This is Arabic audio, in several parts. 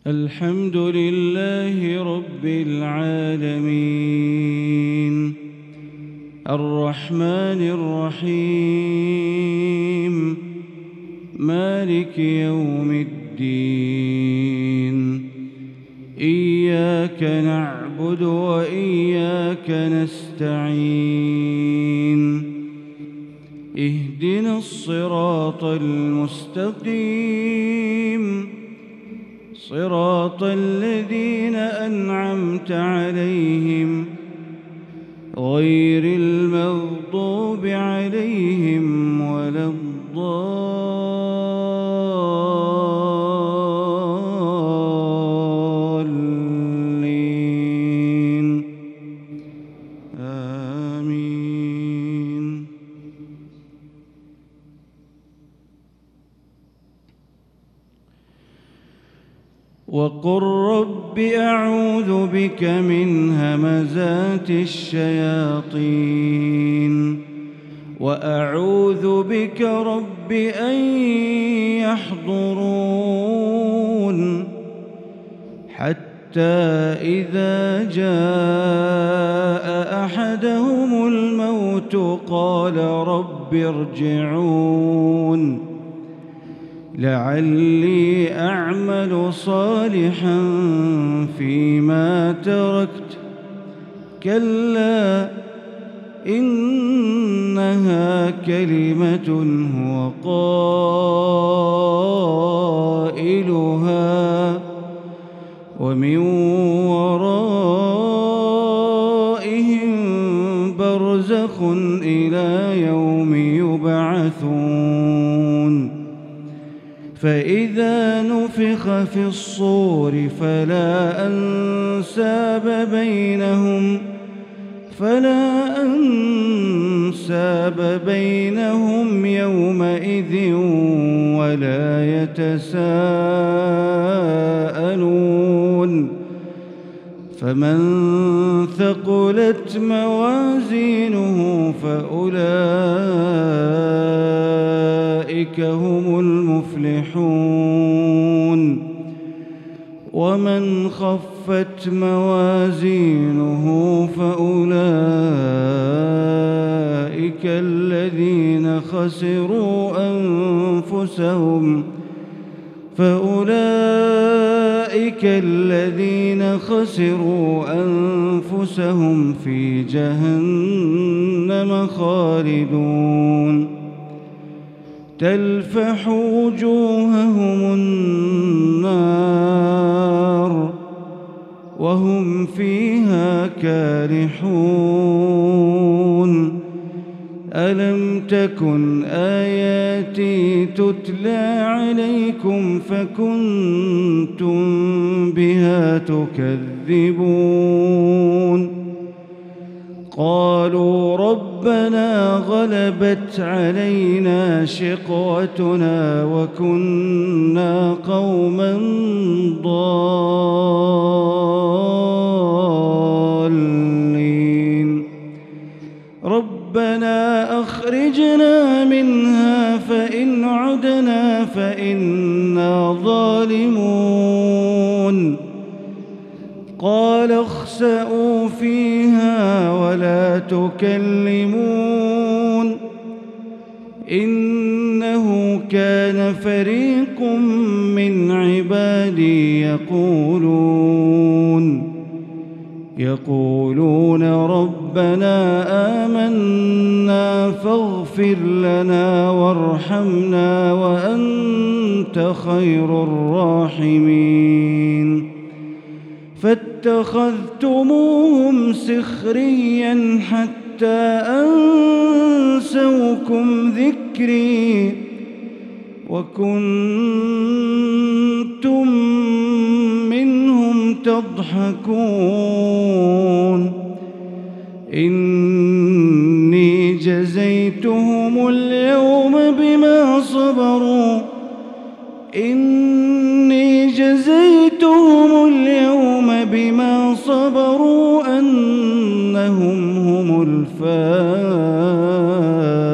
الحمد لله رب العالمين الرحمن الرحيم مالك يوم الدين إياك نعبد وإياك نستعين اهدنا الصراط المستقيم صراط الذين أنعمت عليهم غير المغضوب عليهم ولا الضالين آمين. وقل رب أعوذ بك من همزات الشياطين وأعوذ بك رب أن يحضرون حتى إذا جاء أحدهم الموت قال رب ارجعون لعلي أعمل صالحا فيما تركت كلا إنها كلمة هو قائلها ومن ورائهم برزخ إلى يوم يبعثون فإذا نفخ في الصور فلا أنساب بينهم يومئذ ولا يتساءلون فمن ثقلت موازينه فأولئك هم المفلحون ومن خفت موازينه فأولئك الذين خسروا أنفسهم في جهنم خالدون تلفح وجوههم النار وهم فيها كالحون ألم تكن آياتي تتلى عليكم فكنتم بها تكذبون قالوا ربنا غلبت علينا شقوتنا وكنا قوما ضالين ربنا أخرجنا منها فإن عدنا فإنا ظالمون قال اخسئوا فيها ولا تكلمون إنه كان فريق من عبادي يقولون ربنا آمنا فاغفر لنا وارحمنا وأنت خير الراحمين فاتخذتموهم سخريا حتى أنسوكم ذكري وكنتم منهم تضحكون إني جزيتهم اليوم بما صبروا أنهم هم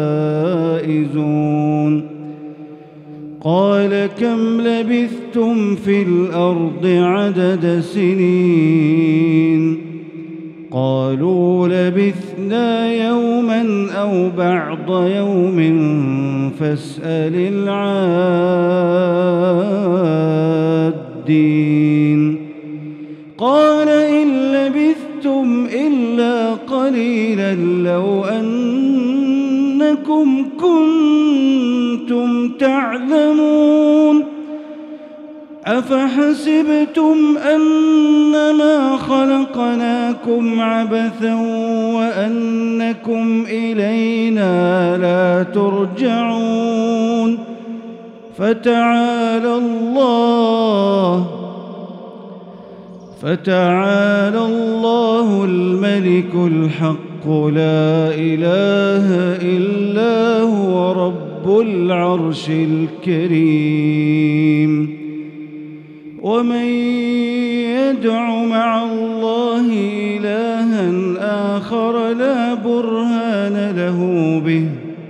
الفائزون قال كم لبثتم في الأرض عدد سنين قالوا لبثنا يوما أو بعض يوم فاسأل العادين قال إن لبثتم إلا قليلا لو أنكم كنتم تعلمون أفحسبتم أنما خلقناكم عبثا وأنكم إلينا لا ترجعون فتعالى الله الملك الحق لا إله إلا هو رب العرش الكريم ومن يدع مع الله إلها آخر لا برهان له به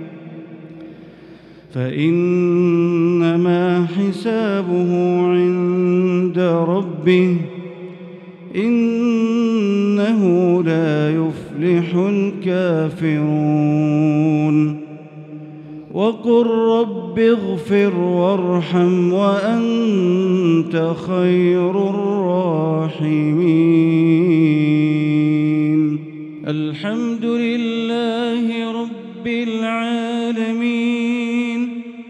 فإنما حسابه عند ربه إنه لا يفلح الكافرون وقل رب اغفر وارحم وأنت خير الراحمين الحمد لله رب العالمين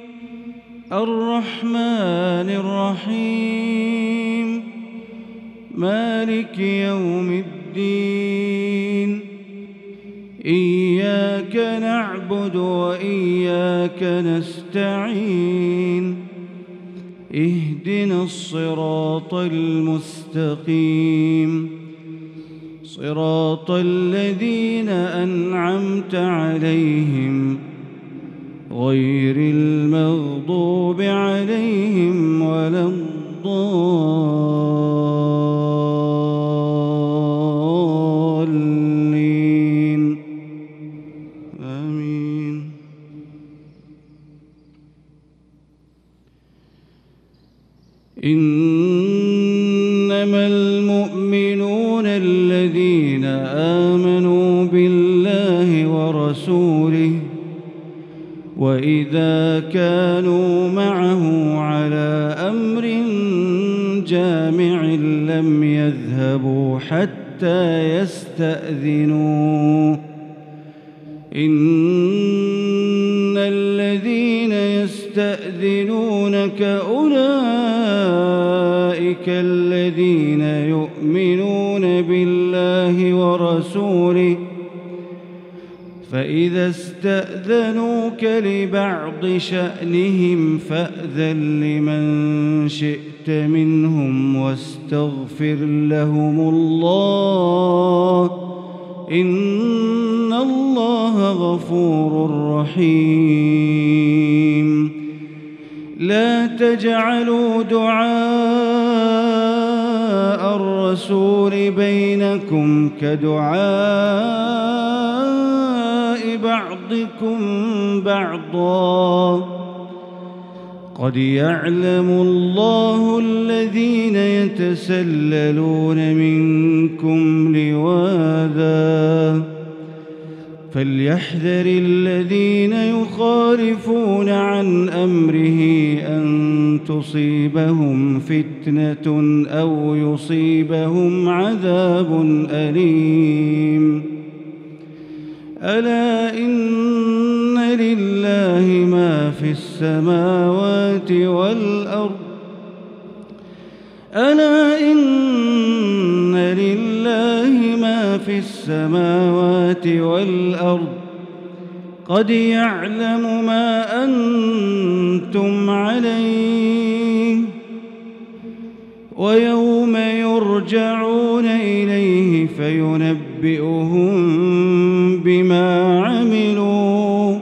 الرحمن الرحيم مالك يوم الدين إياك نعبد وإياك نستعين اهدنا الصراط المستقيم صراط الذين أنعمت عليهم غير المغضوب عليهم ولا الضالين آمين إنما المؤمنون الذين آمنوا بالله ورسوله وإذا كانوا معه على أمر جامع لم يذهبوا حتى يستأذنوه إن الذين يستأذنونك أولئك الذين يؤمنون بالله ورسوله فإذا استأذنوك لبعض شأنهم فأذن لمن شئت منهم واستغفر لهم الله إن الله غفور رحيم لا تجعلوا دعاء الرسول بينكم كدعاء بعضكم بعضا قد يعلم الله الذين يتسللون منكم لواذا فليحذر الذين يخالفون عن أمره أن تصيبهم فتنة أو يصيبهم عذاب أليم ألا إن لله ما في السماوات والأرض ألا إن لله ما في السماوات والأرض قد يعلم ما أنتم عليه ويوم يرجعون إليه فينبئهم بما عملوا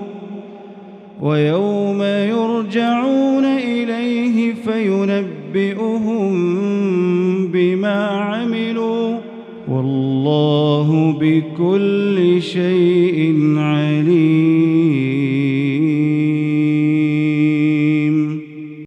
ويوم يرجعون إليه فينبئهم بما عملوا والله بكل شيء